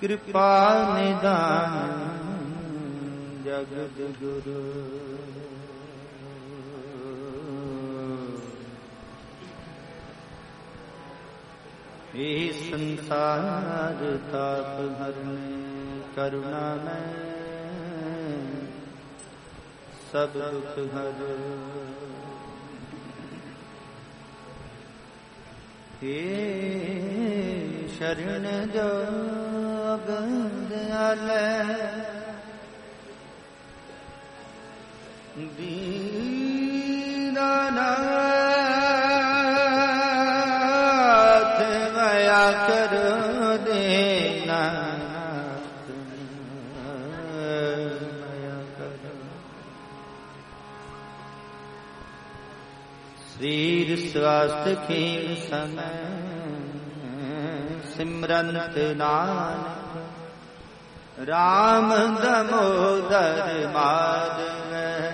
कृपा निदान जगत गुरु। हे संसार ताप हरने करुणा में सब दुख हर। हे शरण जोग दयालय दीनानाथ मया करो देना मया करो। शरीर स्वास्थ्य खीन समय सिमरंत नानक राम दामोदर माधव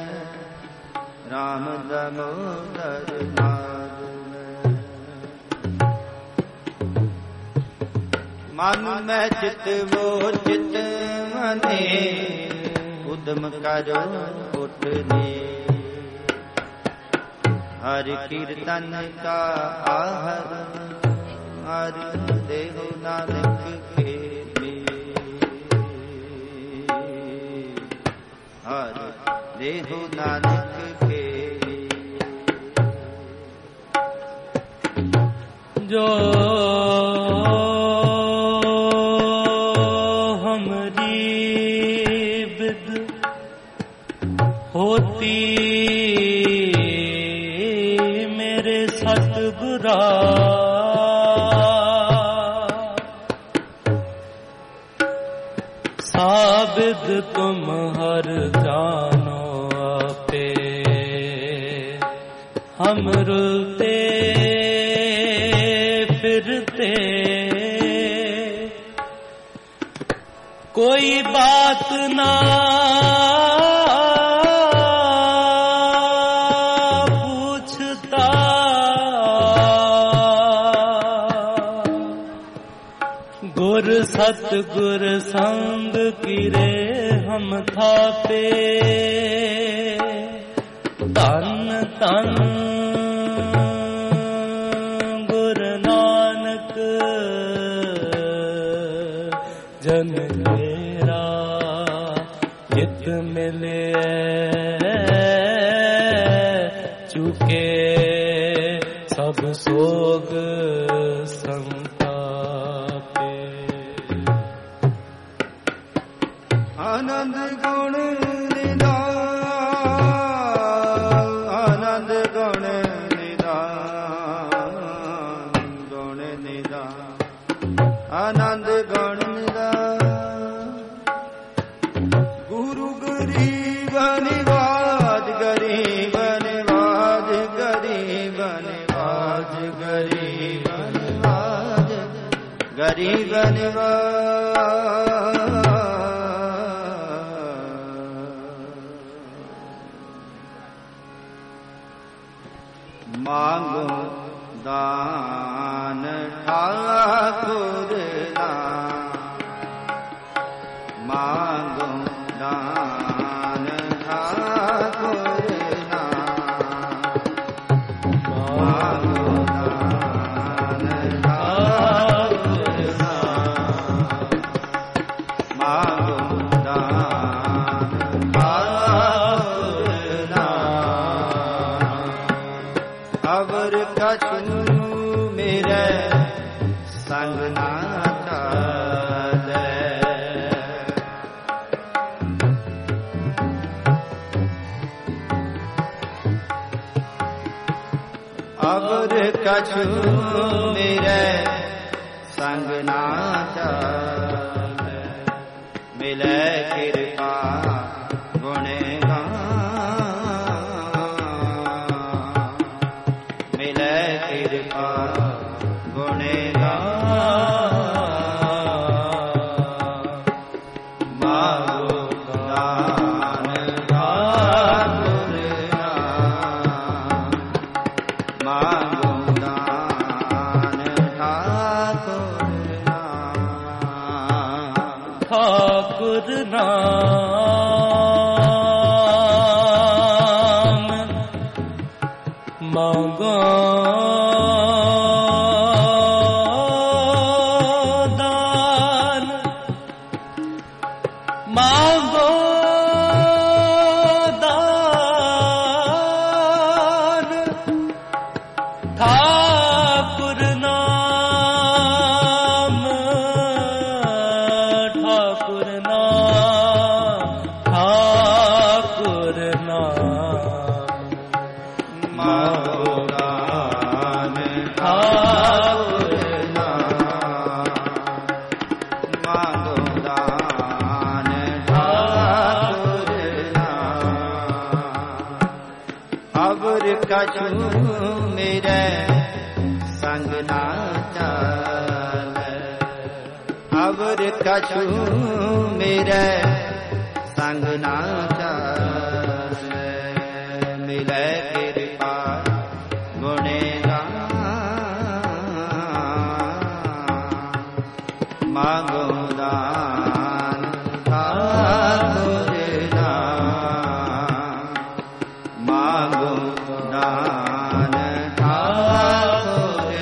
राम दामोदर माधव। मन में चित वो चित मने उद्यम करो उठने हर कीर्तन का आहर हर देहु नानक के हर देहु नानक के। जो हमरी विद होती मेरे सतगुरा साबिद तुम हर जानो आपे हम रुलते फिरते कोई बात ना पूछता गुर सतगुर संग किरे हम थापे तन तन गुरु नानक जन मेरा हित मिले चुके सब सोग संतापे। आनंद गुण निधान आनंद गुण निधान गुण निधान आनंद गुण निधान। गुरु गरीब निवाज गरीब निवाज गरीब निवाज गरीब निवाज गरीब निवाज। मांगो दान ठाकुर दान मांगो दान ठाकुर दान मांगो दान ठाकुर दान मांगो दान ठाकुर दान। अवर कछु मेरे संग ना चाले अवर कछु मेरे संग ना चाले मिले कृपा गुणगान मिले कृपा गुणगान। मांगो दान ठाकुर दान मांगो दान ठाकुर दान। ठाकुर नाम मांगो दान मांगो दान ठाकुर नाम ठाकुर नाम ठाकुर नाम मांगो दान ठाकुर नाम मांगो दान ठाकुर नाम अवर कछु मेरे संग ना चले अवर कछु मेरे संग ना चले मिले कृपा गुणगान मांगो दान ठाकुर नाम मांगो दान ठाकुर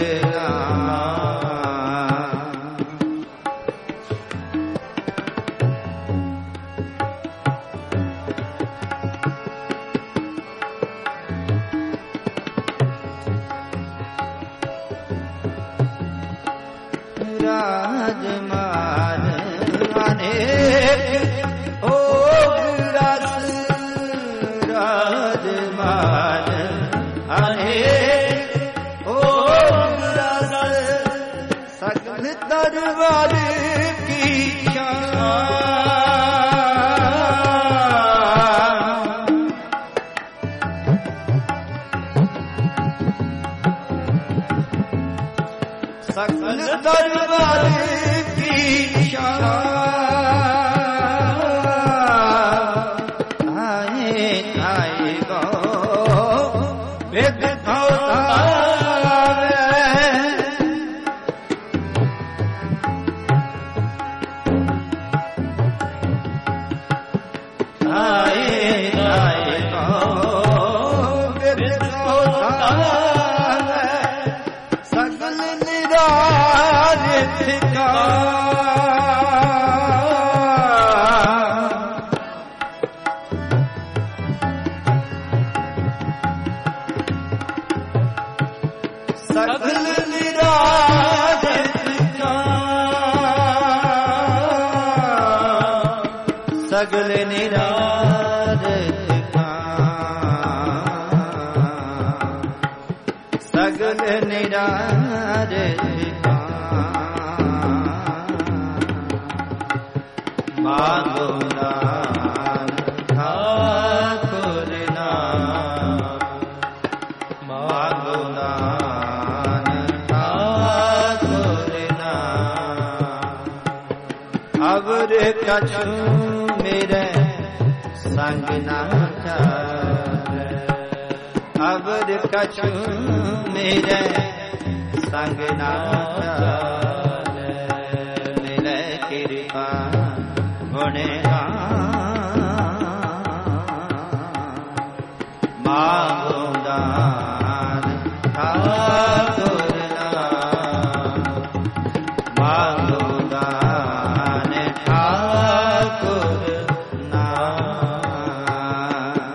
नाम राजमान अनेक भोग रस राजमान अनेक भोग रस सकल दरबार की शान सकल दरबार की शान आए आए गो वेद अवतारे आए आए गो वेद अवतारे सकल निरारित का सकल निरारित का सकल निरारित का सकल निरारित का मांगो दान ठाकुर नाम मांगो दान ठाकुर नाम अवर कछु मेरे संग ना चले अवर कछु मेरे संग ना चले मिले कृपा गुणगान मांगो दान ठाकुर नाम मांगो दान ठाकुर नाम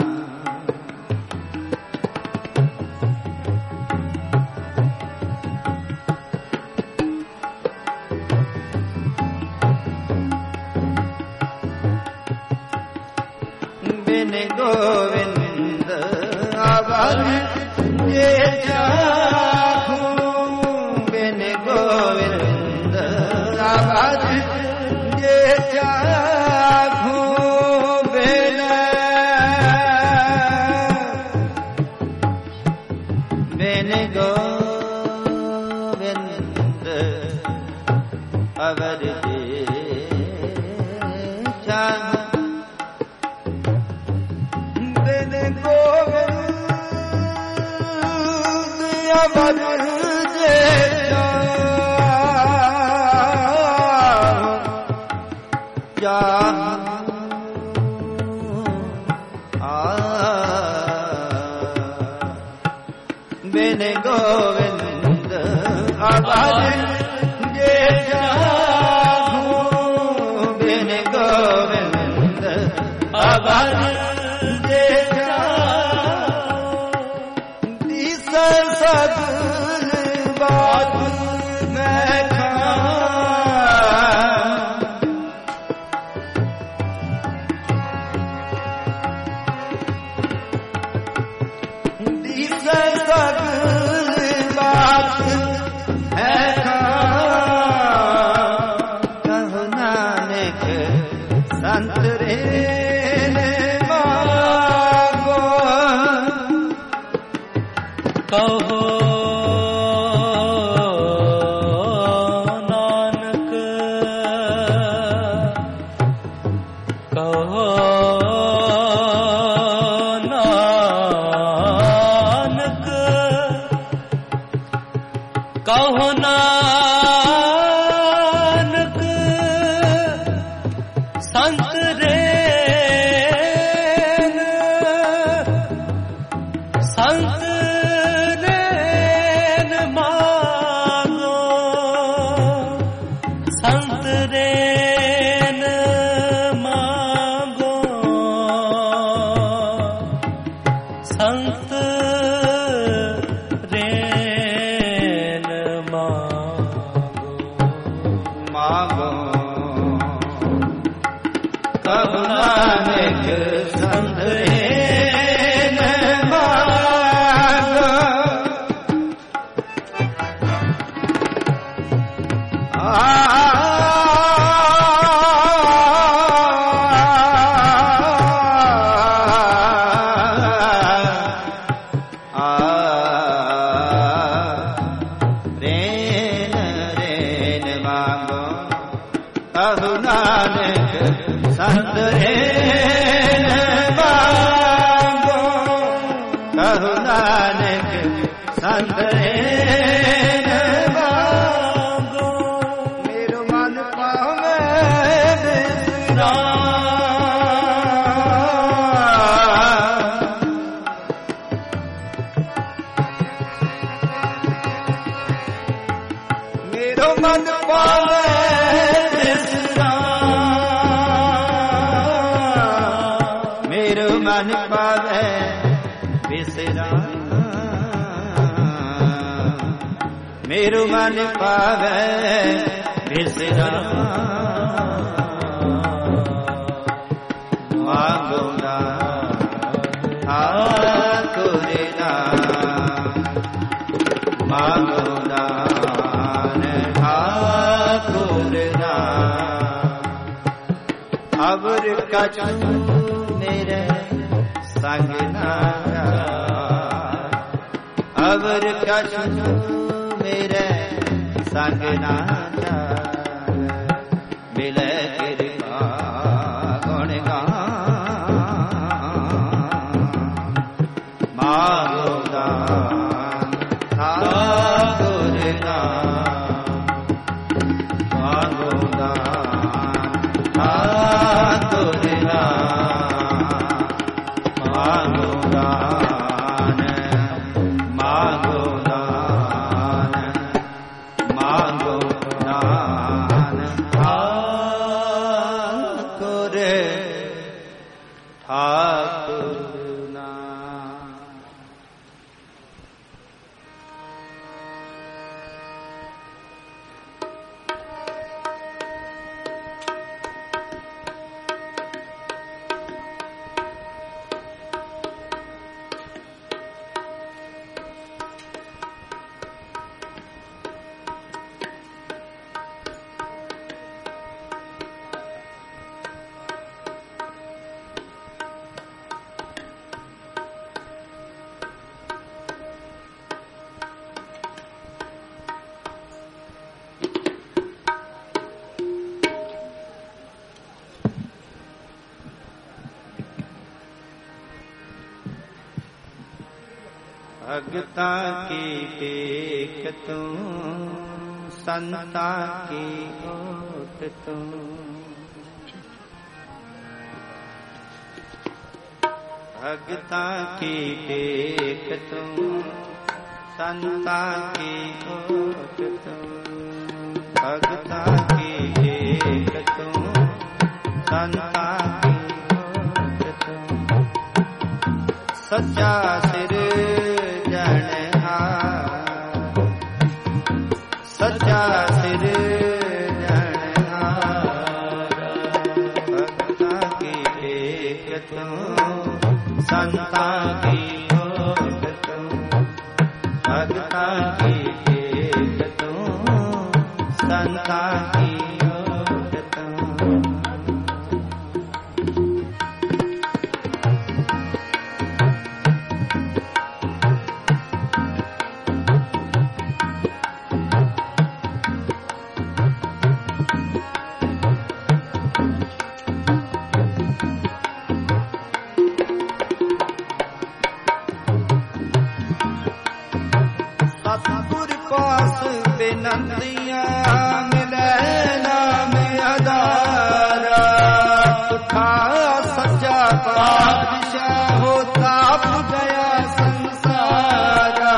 बिन गोविंद अवर ये जाखूं बिन गोविंद अवर ये जाखूं बिन बिन गोविंद अवर ये जाखूं बिन गोविंद अवर ये जाखूं सदा बिन गोविंद अभज जे जाहूं बिन गोविंद अभज जे जाहूं दिस सगल बात मैं मेरो मन पावे विश्राम मांगो ना ठाकुर नाम मांगो दान ठाकुर नाम अवर कछु मेरे संग ना अवर कछु मेरे संग ना मिले कृपा गुण गान मांगो दान ठाकुर नाम मांगो दान ठाकुर नाम मांगो दान मांगो भगता की टेक तू संता की ओट तू भगता की टेक तुम संता की ओट तुम भगता की टेक तुम संता की ओट तुम सच्चा सिर जनहार सच्चा सिर जनहार भगता की टेक तुम संता की ओट तुम भगता की टेक तुम संता की ओट तुम नंदिया मिले नाम अदारा उठा सच्चा पातशाह हो ताप गया संसारा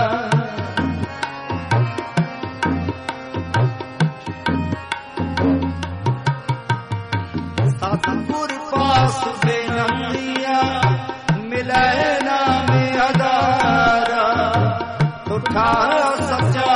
सतपुर पास बेनंदिया मिले नाम अदारा उठा सच्चा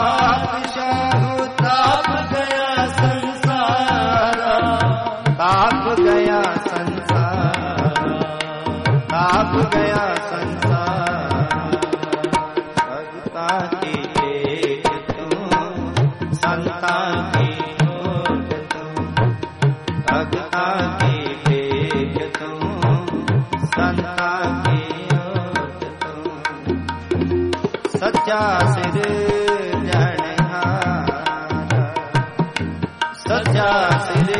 ताप गया संसार ताप गया संसार भगता की टेक तुम संता की ओट तुम भगता की टेक तुम संता की ओट तुम सच्चा सिर जनहार सच्चा सिर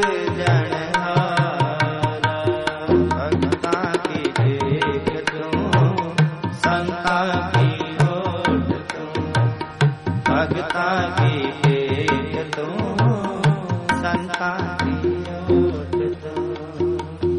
भगता की टेक तुम संता की ओट तुम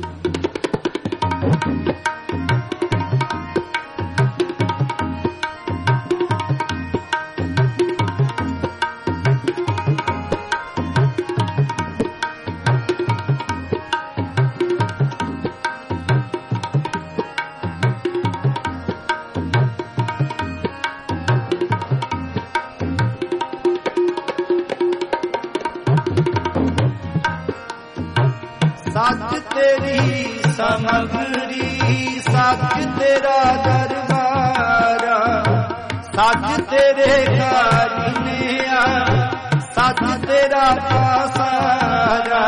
सच तेरी समग्री सच तेरा दरबारा सच तेरे कारिया सच तेरा पासारा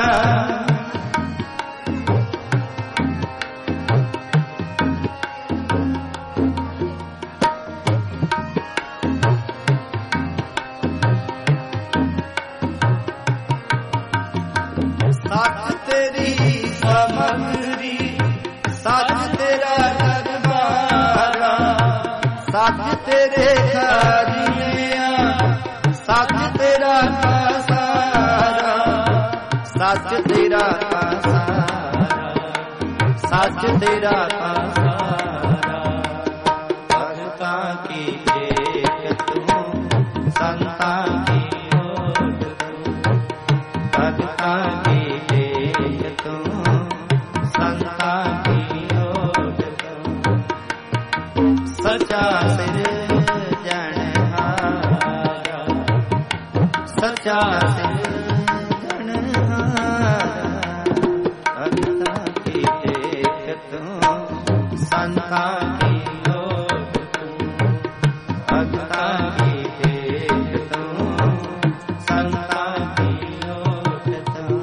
सच तेरी समग्री सच तेरा दरबारा सच तेरे कारिया सच तेरा पासारा सच तेरा पासारा सच तेरा पासारा भगता की टेक तुम संता की ओट तुम भगता की टेक तुम संता की ओट तुम सच्चा सिर जनहारा सच्चा सिर जनहारा भगता की टेक तुम संता की ओट तुम भगता की टेक तुम संता की ओट तुम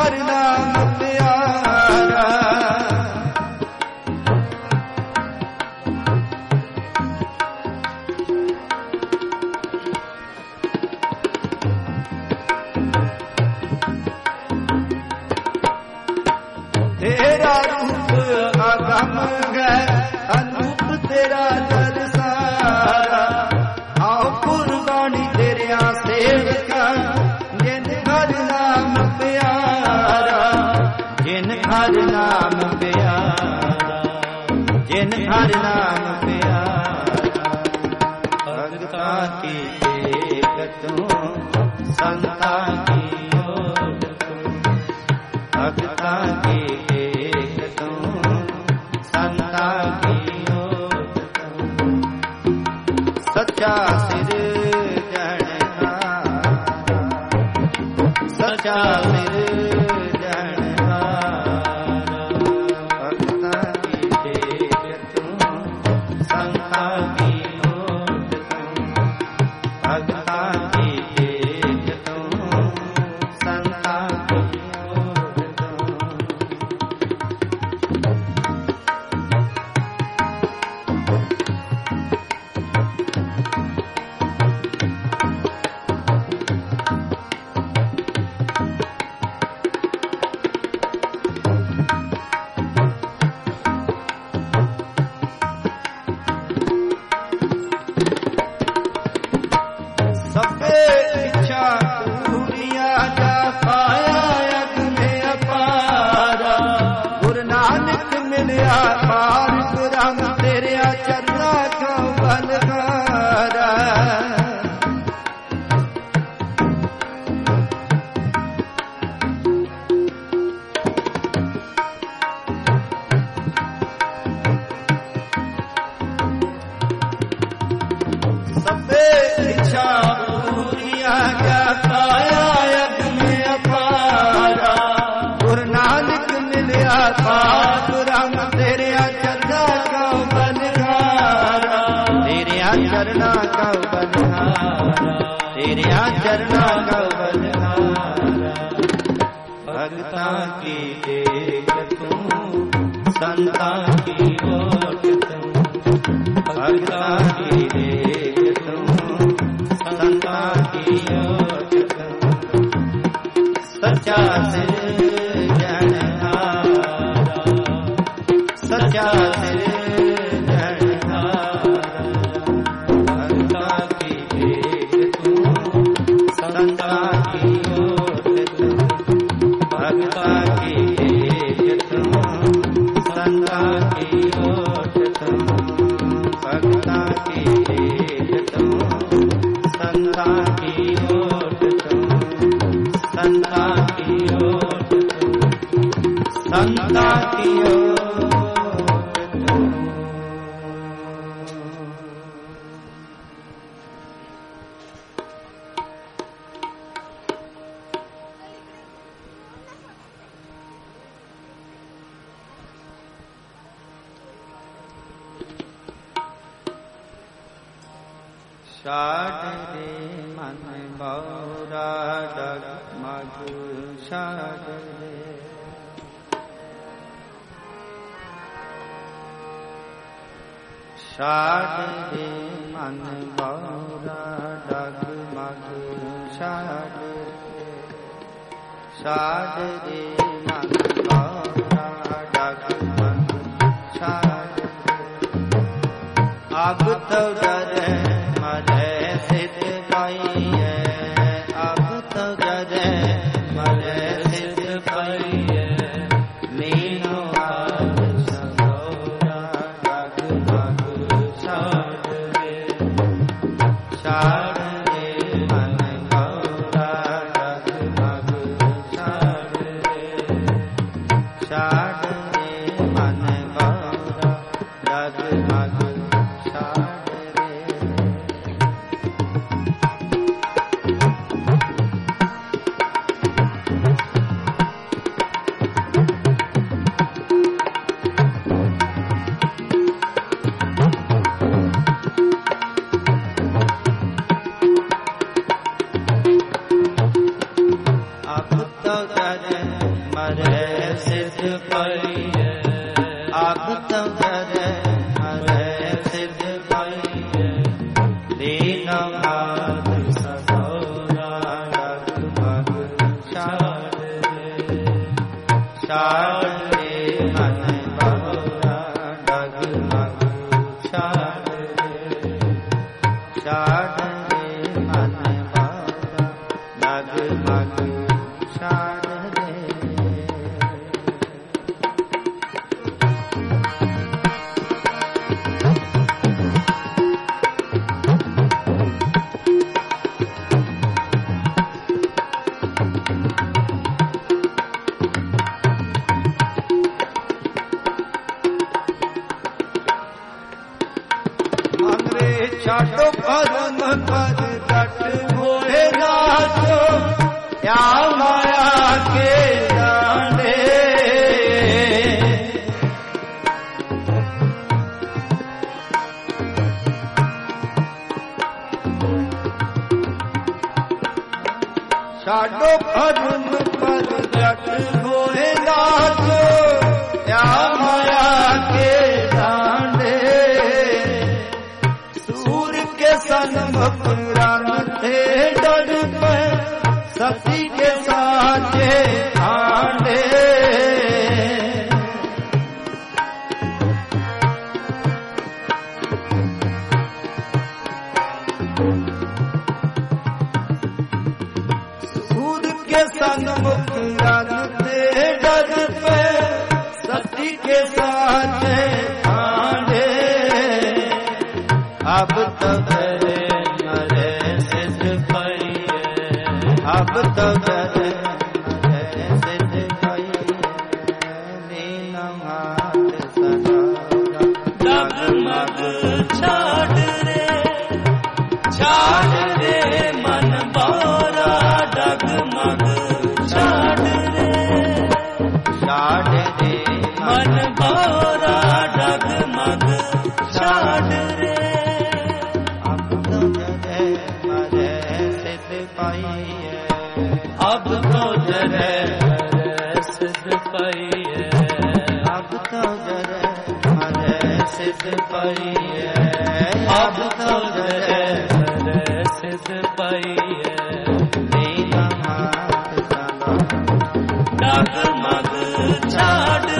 घर नाम प्यारा। तेरा रूप अगम है अनूप तेरा दरसारा। आओ कुर्बानी तेरा सेवका जिन घर नाम प्यारा। जिन घर नाम प्यारा, जिन घर नाम प्यारा। भगता की टेक तू संता की ओट तू। भगता की टेक तू संता की ओट तू। सच्चा सिरजनहारा, सच्चा सिरजनहारा। भगता की टेक तू संता की ओट तू। भगता की टेक तू संता की ओट तू। सबे इच्छा पूरिया जा पाया यज्ञ में अपारा। गुरु नानक मिलया पार गुरम तेरे चरना को बलहारा। सबे इच्छा पूरिया क्या पाया यज्ञ में अपारा। गुरु नानक मिलया पार गुरम तेरे चरना का बलहारा। तेरे चरना का बलहारा, तेरे चरना का बलहारा। भगता की टेक तू संता की ओट तू। भगता की टेक तू संता की ओट तू। सच्चा सिरजनहारा, सच्चा सिरजनहारा। भगता की टेक तू संता की ओट तू। भगता की टेक तू संता की ओट तू। भगता की टेक तू संता की ओट तू। संता की ओट तू, संता की ओट तू। छाड़ दे मन बौरा डगमग छाड़ दे। छाड़ दे मन बौरा डगमग छाड़ दे। छाड़ दे मन बौरा डगमग छाड़ दे। अब तो डरे मरे सिद्ध पाई है। अब तो डरे मरे सिद्ध पाई है। मीनो आज सगोरा डगमग छाड़ दे। छाड़ दे मन गौरा डगमग छाड़ दे। छाड़ दे मन गौरा डगमग छाड़ दे। छाड़ रे मन भौरा डगमग छाड़ रे। छाड़ो परम पर डट भोले नाचो या माया के डांडे। छाड़ो परम पर डट भोले नाचो या माया के डांडे। सन्मुख राम थे डर पे सती के साचे आंडे। सूर के सन्मुख राम थे डर पे सती के साचे आंडे। अब तक अब तो जरे सिद्ध पाइए लीन हाथ सदा डगमग छाड़ रे मन भौरा डगमग छाड़ रे मन भौरा डगमग छाड़ रे। अब तो जरे मरे सिद्ध पाइए अब तो जरे सिद्ध पाइए अब तो जरे मरे सिद्ध पाइए अब तो जरे सिद्ध पाइए लीन हाथ सदा डगमग छाड़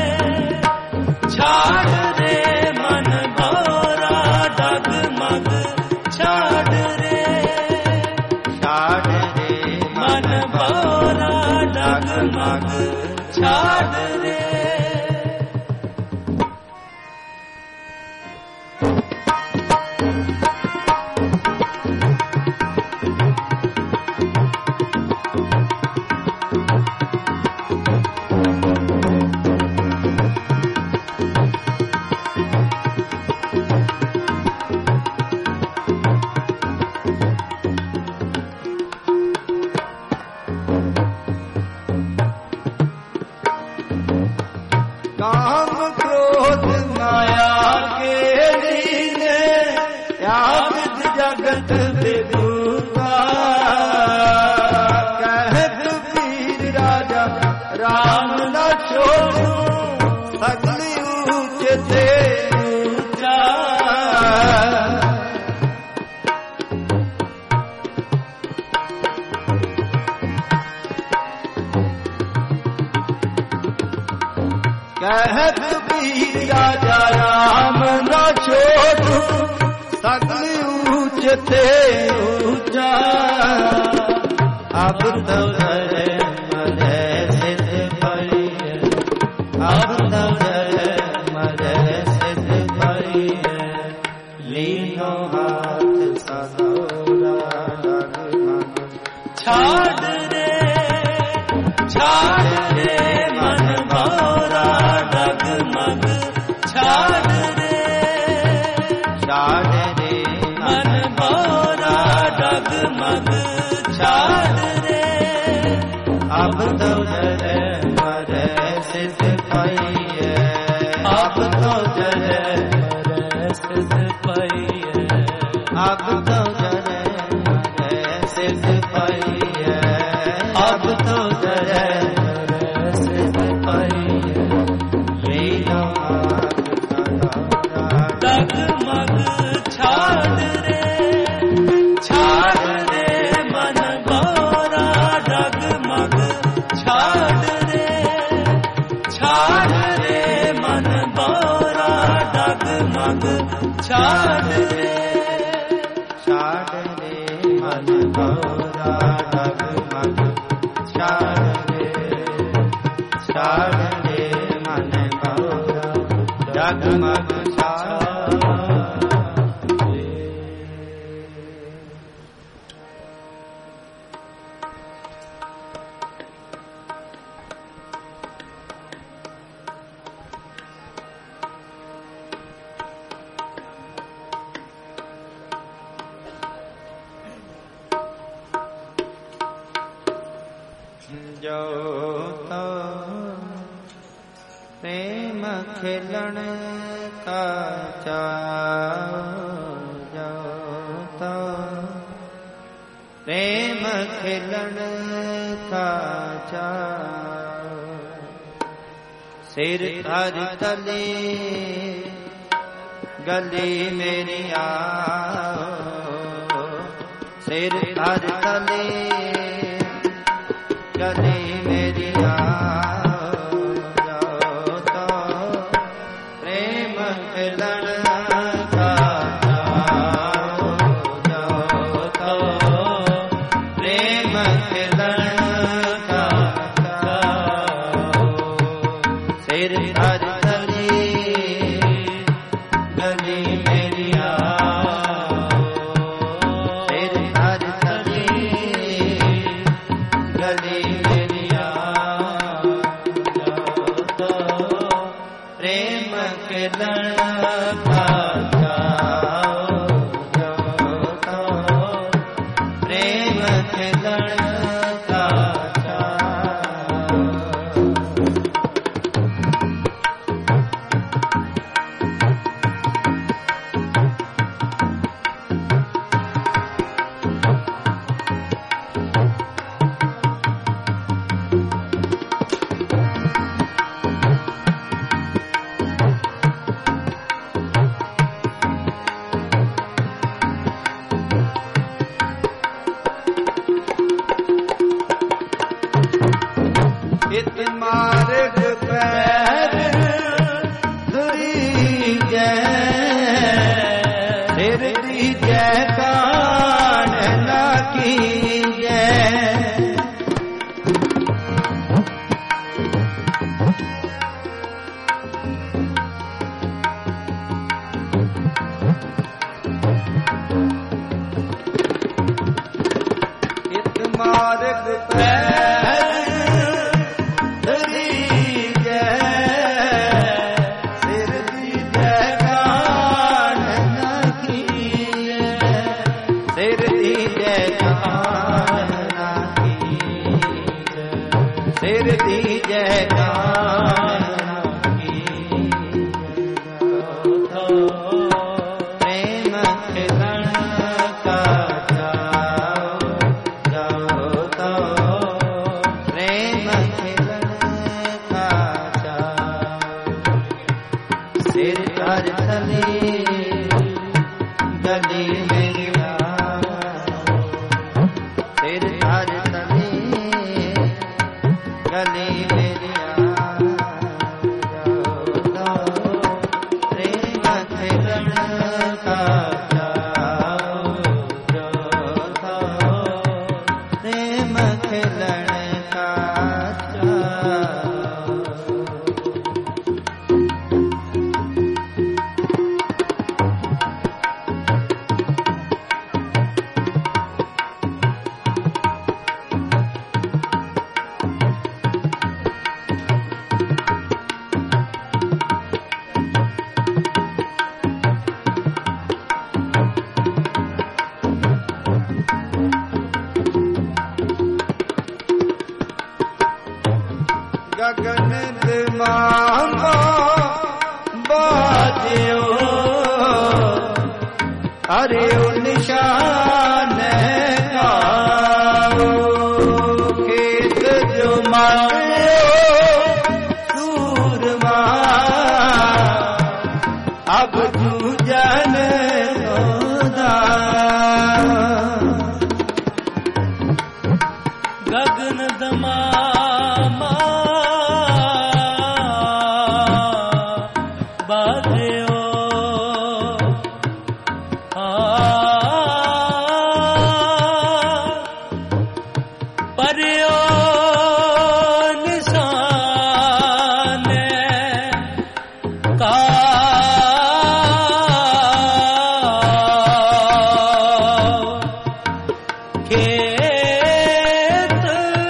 रे मन भौरा डगमग छाड़ रे मन भौरा डगमग छाड़ रे। काम क्रोध माया के लीने याद जगत विभूता। कहत वीर राजा राम न छोड़ू सगली ऊंच से ऊंचा। कहत वीर राजा राम न छोड़ू सगली ऊंच से ऊंचा। अब तो जरे मरे सिद्ध पाइए अब तो जरे मरे सिद्ध पाइए लीनो हाथ सदा डगमग छाड़ रे मन भौरा डगमग छाड़ रे मन भौरा डगमग छाड़ रे। अब तो जरे मरे सिद्ध पाइए अब तो जरे मरे सिद्ध पाइए अब तो जरे मरे सिद्ध पाइए अब तो जरे मरे सिद्ध पाइए लीन हाथ सदा डगमग छाड़ रे मन भौरा डगमग छाड़ रे मन भौरा डगमग छाड़ रे। जो तो प्रेम खिलन का चाओ, जो तो प्रेम खिलन का चाओ। सिर धर तले गली मेरी आओ, सिर धर तले गली मेरी आओ, जो तो प्रेम खिलन का चाओ, जो तो प्रेम खिलन का चाओ। सिर धर तले गली मेरी आओ, सिर धर तले गली मेरी आओ, जो तो प्रेम खिलन का चाओ, जो तो प्रेम खिलन का चाओ। इत मार्ग पैर धुरी जय, सिर दी जय कान ना की जय। इत मार्ग पैर धुरी जय, सिर दी जय कान ना की जय, सिर दी जय कान ना की जय, सिर दी जय कान ना की जय। जो प्रेम खिलन का चाओ, जो तो प्रेम खिलन का चाओ। सिर धर तले गली मेरी आओ, सिर धर तले गली मेरी आओ, जो तो प्रेम खिलन का चाओ, जो तो प्रेम खिलन का चाओ। गगन दिमागो बाजियो, अरे ओ निशान गाओ। खेत जो मांगो सूरमा, अब जूझन होदा। गगन दमामा बाध्यो, पर्यो निशान का खेत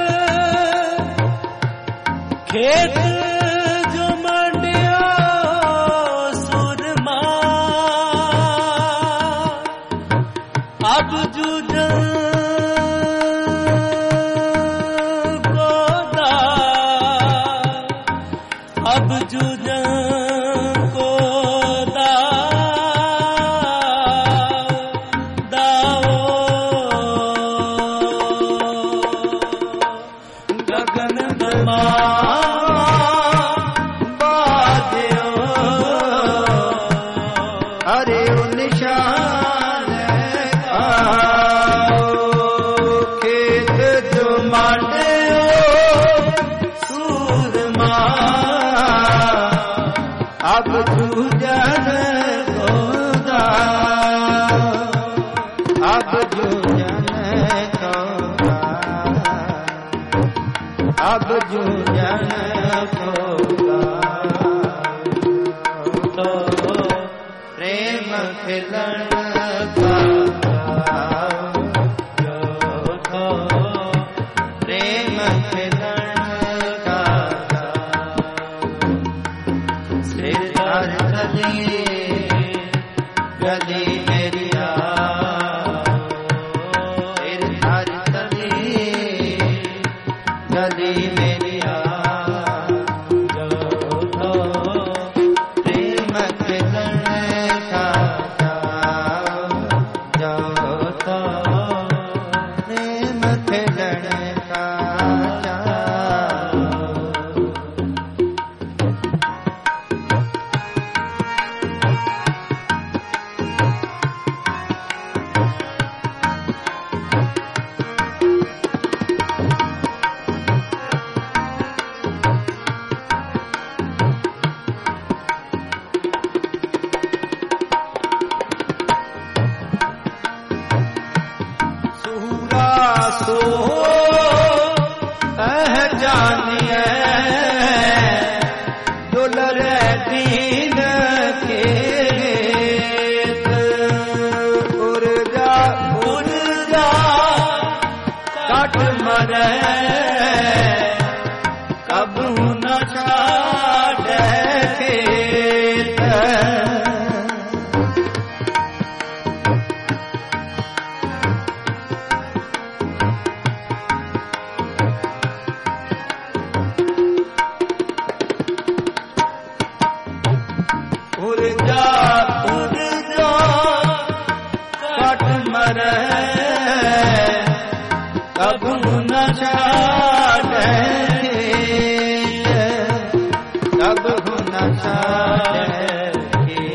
खेत जो मंडियो सुरमा, अब जूझन को निशान आओ खेत जो मांडियो सूरमा अब जूझन गोदा अब जूझन गोदा अब जूझन गोदा तो प्रेम खिलन का जो तो प्रेम खिलन का सिरदार गली मेरी सिरदार गली मेरी जो तो प्रेम खिलन का जो तो प्रेम खिलन का सो जानिए दुलर दीन के उर्जा काट मरे कबू न छाड़े खेत उर्जा काट मरे कबू न छाड़े कबू न छाड़े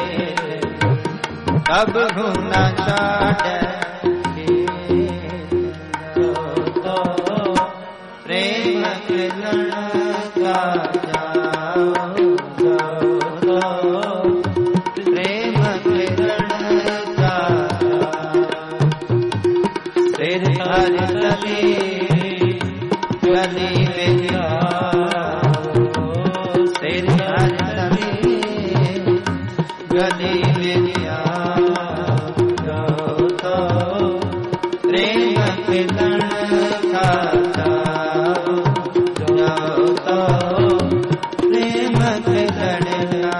कबू न छाड़े तो प्रेम खिलन का प्रेम खिलन का सिरदार गली मेरी सिरदार गली मेरी जो तो प्रेम खिलन का जो तो प्रेम खिलन का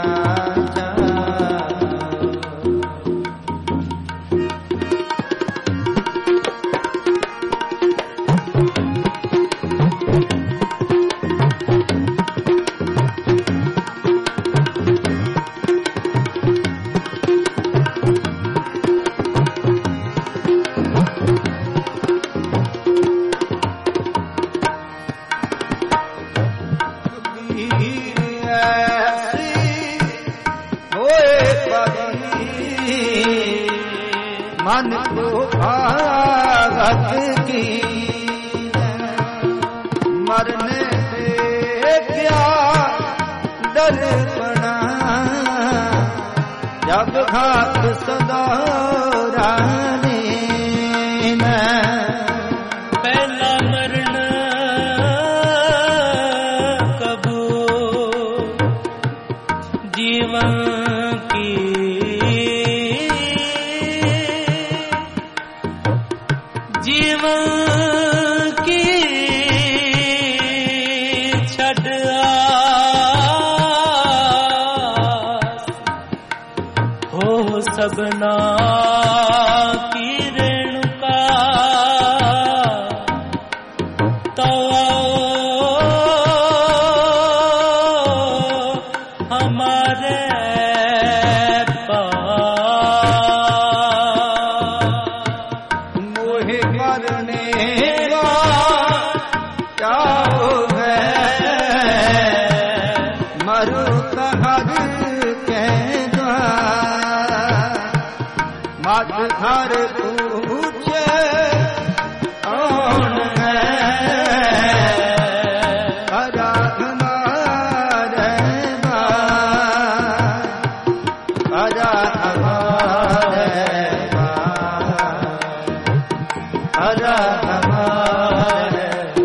मन को भागत की मरने से क्या दर्पणा जब घात सदौराने पहला मरण कबू जीवन की जीवन की छठ हो सबना की रेणुका तो हमारे मरु कहर के द्वार मत हर पूछे कौन है अरा हमारे अरा हमारे अरा हमारे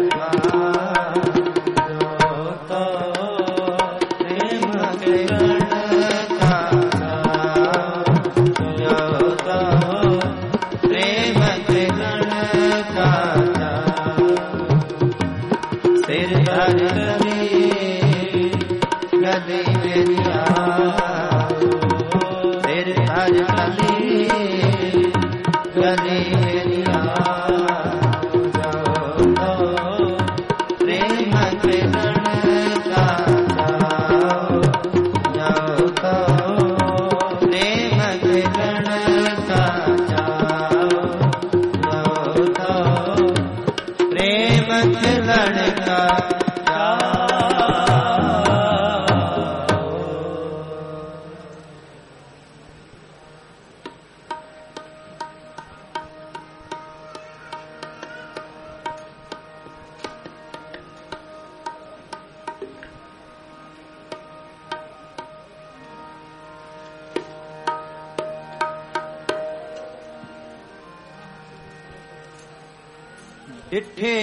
डिठे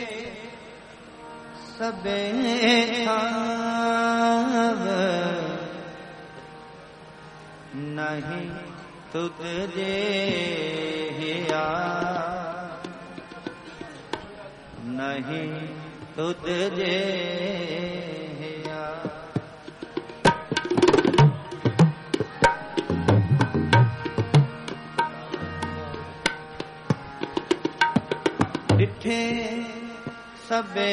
सबे थाव नहीं तुझ जेहिया नहीं तुझ जेहिया डिठे सबे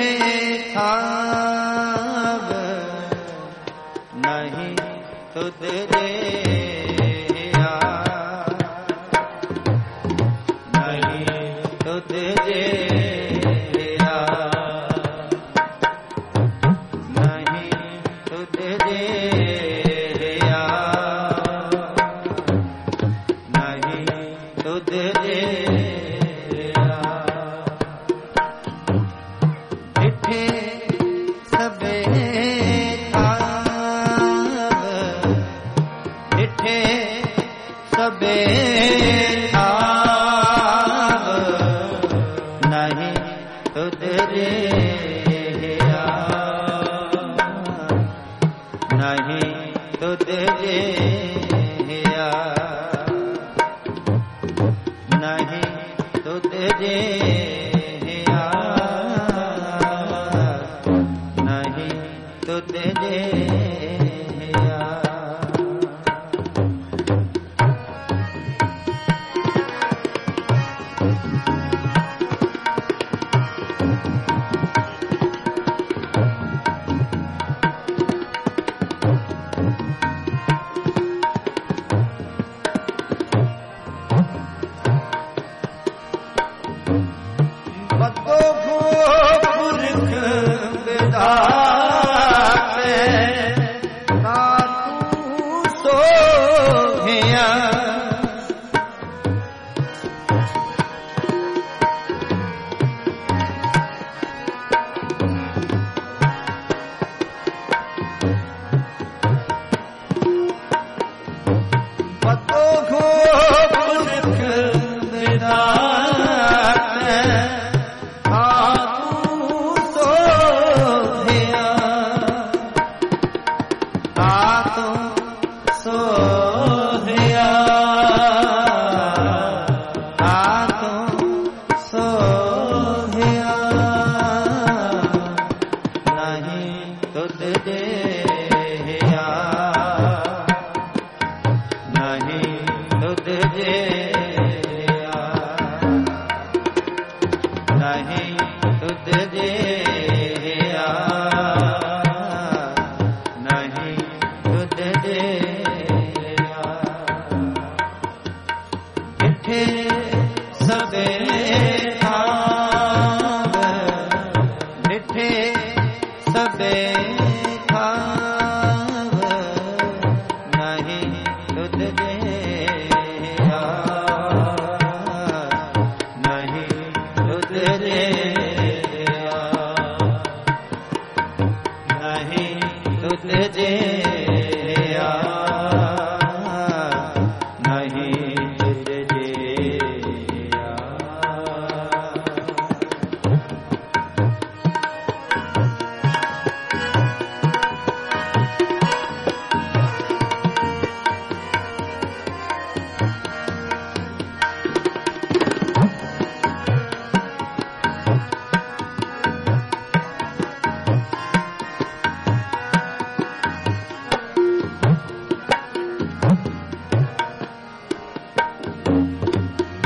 थाव नहीं तुझ जेहिया नहीं तुझ जेहिया नहीं तुझ जेहिया नहीं तुझ जेहिया डिठे सबे थाव डिठे सबे थाव नहीं तुझ जेहिया नहीं तुझ जेहिया नहीं तुझ जेहिया नहीं तुझ जेहिया बदो पुरख विधाते तातू सोहिया बदो पुरख विधाते नहीं तुझ जेहिया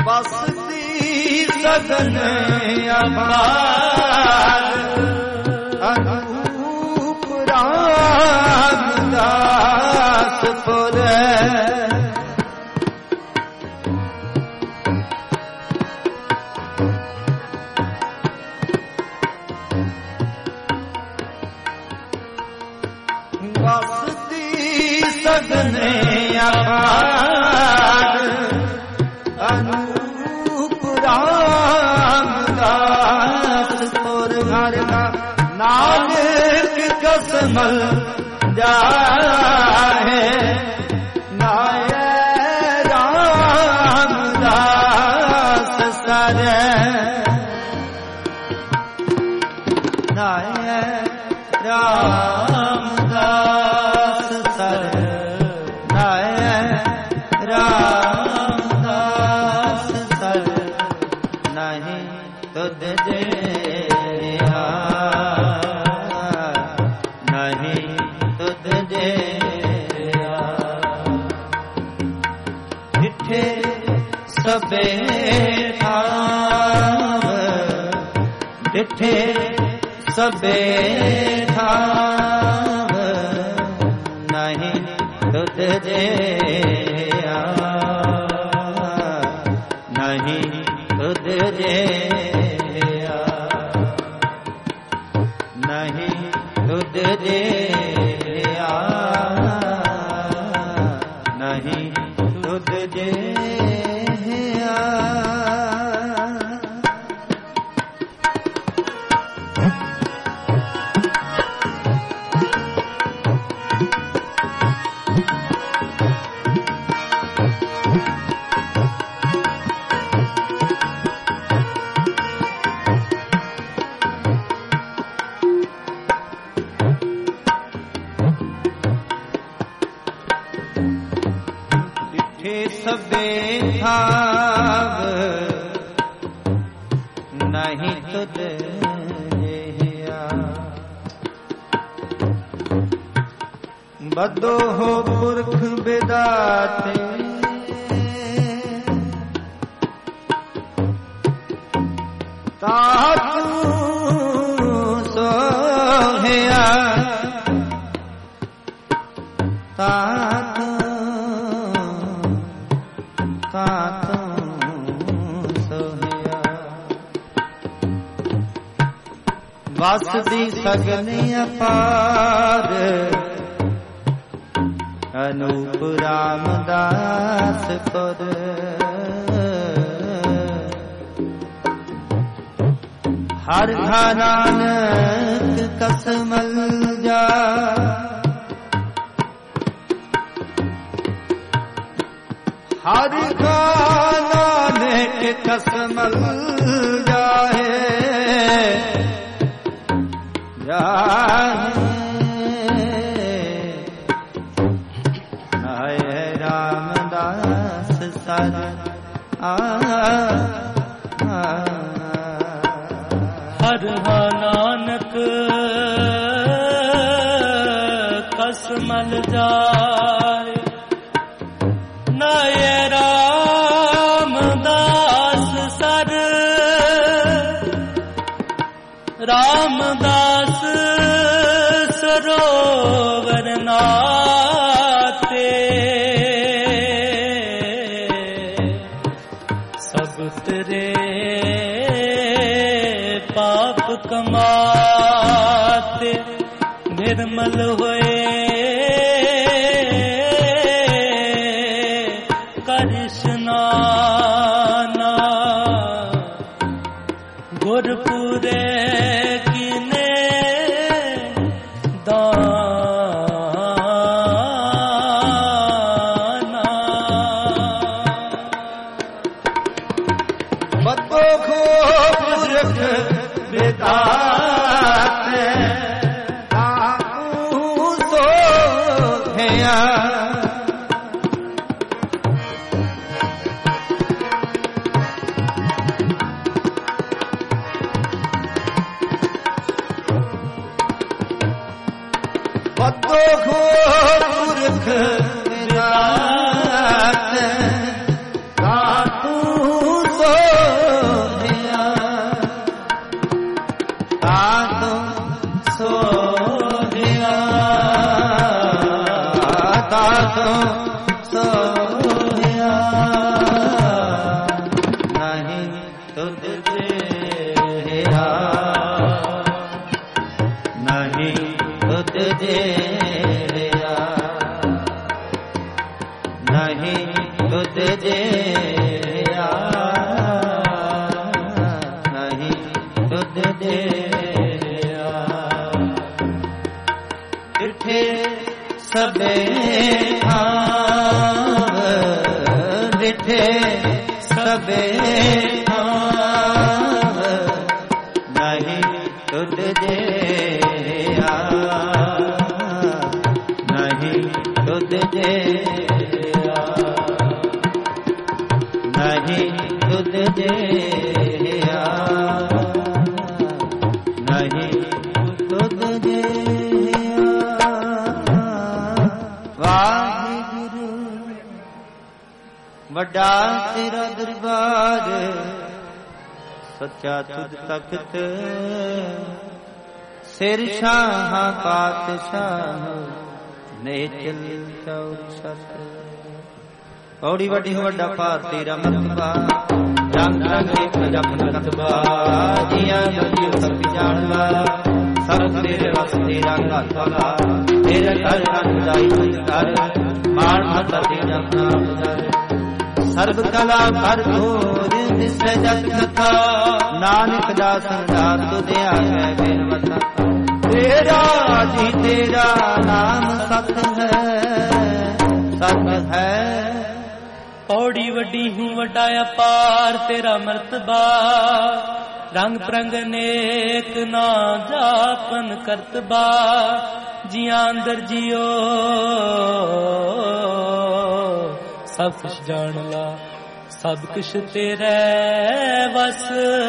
बसती सगन अपार अनूप रामदास पुर बसती सगन अपार अनूप रामदास पुर घर का नानक कसमल जाए नाय रामदास सर नाय रामदास सर नाय रामदास सर नहीं तुझ जैसा नहीं तुझ जैसा डिठे सबे ठाव डिठे सबे ठाव नहीं तुझ जैसा नहीं तुझ जैसा नहीं तुझ जैसा नहीं तुझ जैसा सबे भाव नहीं तुझ जैसा बदो हो पुरख बिदाते तातू सोहया तातू सोहया वसदी सगन अपार अनूप रामदास पुर हर नानक कसमल जा हर नानक कसमल जाए आए रामदास सर हर नानक कसमल जाए नय रामदास सर रामदास सरोवर नाते सब तेरे पाप कमाते निर्मल हुए कृष्णाना गुरपुरे किने दाना बदो खो पुरख बिदाते ताकू सोहया बदो खो पुरख बिदाते ताकू ਨਹੀਂ ਤੁਧ ਦੇ ਡਿਠੇ ਸਭੇ ਥਾਵ ਡਿਠੇ ਸਭੇ ਥਾਵ ਨਹੀਂ ਤੁਧ ਦੇ ਨਹੀਂ ਤੁਧ ਦੇ ਨਹੀਂ ਤੁਧ ਦੇ ਨਹੀਂ ਤੁਧ ਦੇ ਵਾਹਿਗੁਰੂ ਵੱਡਾ ਤੇਰਾ ਦਰਬਾਰ ਸੱਚਾ ਤੁਧ ਤਖਤ ਸਿਰ ਸ਼ਾਹ ਪਾਤਸ਼ਾਹ ਨੇ ਚਲ ਚੌਰ ਸਤ ਔੜੀ ਵੱਡੀ ਵੱਡਾ ਭਾਰ ਤੇਰਾ ਮਰਤਬਾ ਰੰਗ ਰੰਗ ਇੱਕ ਜਪ ਨਤਬਾ ਜੀਆਂ ਜੀਉ ਸਭ ਜਾਣਵਾ ਸਭ ਤੇਰੇ ਵਸ ਤੇਰਾ ਘਰ ਵਾਲਾ ਤੇਰੇ ਘਰ ਰੰਗ ਦਾਈ ਕਰ ਮਾਣ ਮਤਾ ਤੇਰਾ ਨਾਮ ਜਰ ਸਰਬ ਕਲਾ ਕਰ ਧੋਰ ਦਿਸੈ ਜਤ ਕਥਾ ਨਾਨਕ ਦਾਸਨ ਦਾਸ ਤੁਧਿਆ ਹੈ ਬੇਨਵਤਾ ਤੇਰਾ ਜੀ ਤੇਰਾ ਨਾਮ ਸਤ ਹੈ ਸਤ ਹੈ ਔੜੀ ਵੱਡੀ ਹੂੰ ਵੱਡਾ ਅਪਾਰ ਤੇਰਾ ਮਰਤਬਾ ਰੰਗ ਪ੍ਰੰਗ ਨੇਕ ਨਾ ਜਾਪਨ ਕਰਤਬਾ ਜੀਆਂ ਅੰਦਰ ਜਿਓ ਸਭ ਕੁਛ ਜਾਣ ਲਾ ਸਭ ਕੁਛ ਤੇਰੇ ਵਸ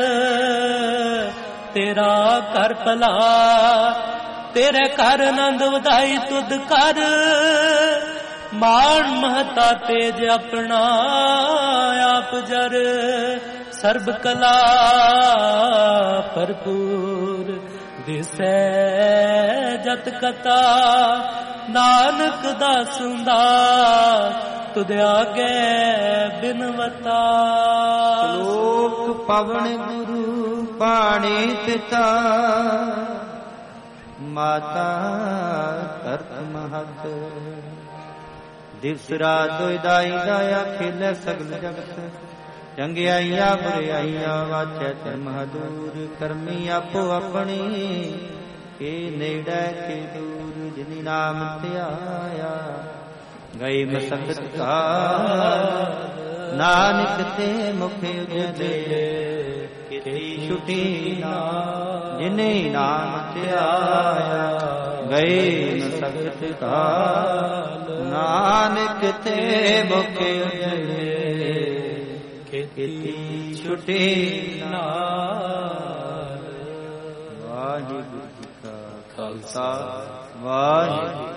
ਤੇਰਾ ਘਰ ਭਲਾ ਤੇਰੇ ਘਰ ਆਨੰਦ ਵਧਾਈ ਤੁਧ ਕਰ ਮਾਣ ਮਹਤਾ ਤੇਜ ਆਪਣਾ ਆਪ ਜਰ ਸਰਬ ਕਲਾ ਭਰਪੂਰ ਦਿਸੈ ਜਤ ਕਥਾ ਨਾਨਕ ਦਾਸੁੰਦਾ ਤੁਧ ਆਗੇ ਬਿਨਵਤਾ ਲੋਕ ਪਵਨ ਗੁਰੂ ਪਾਣੀ ਪਿਤਾ ਮਾਤਾ ਕਰਤ ਮਹਤ ਦਿਵਸ ਰਾਤ ਦੁਇ ਦਾਈ ਦਾਇਆ ਖੇਲੇ ਸਗਲ ਜਗਤ ਚੰਗਿਆਈਆ ਬੁਰਿਆਈਆ ਵਾਚੈ ਧਰਮ ਹਦੂਰ ਕਰਮੀ ਆਪੋ ਆਪਣੀ ਕੇ ਨੇੜੇ ਕੇ ਦੂਰ ਜਿਨੀ ਨਾਮ ਧਿਆਇਆ ਗਈ ਮਸਕਤ ਕਾ ਨਾਨਕ ਤੇ ਮੁਖ ਉਜਲੇ ਕਿਤੇ ਛੁਟੀ ਨਾ ਜਿਨੇ ਨਾਮ ਧਿਆਇਆ ਗਏ ਮਸਕਤ ਕਾ ਨਾਨਕ ਤੇ ਮੁਖ ਉਜਲੇ ਕਿਤੇ ਛੁਟੀ ਨਾ ਵਾਹਿਗੁਰੂ ਜੀ ਕਾ ਖਾਲਸਾ ਵਾਹਿਗੁਰੂ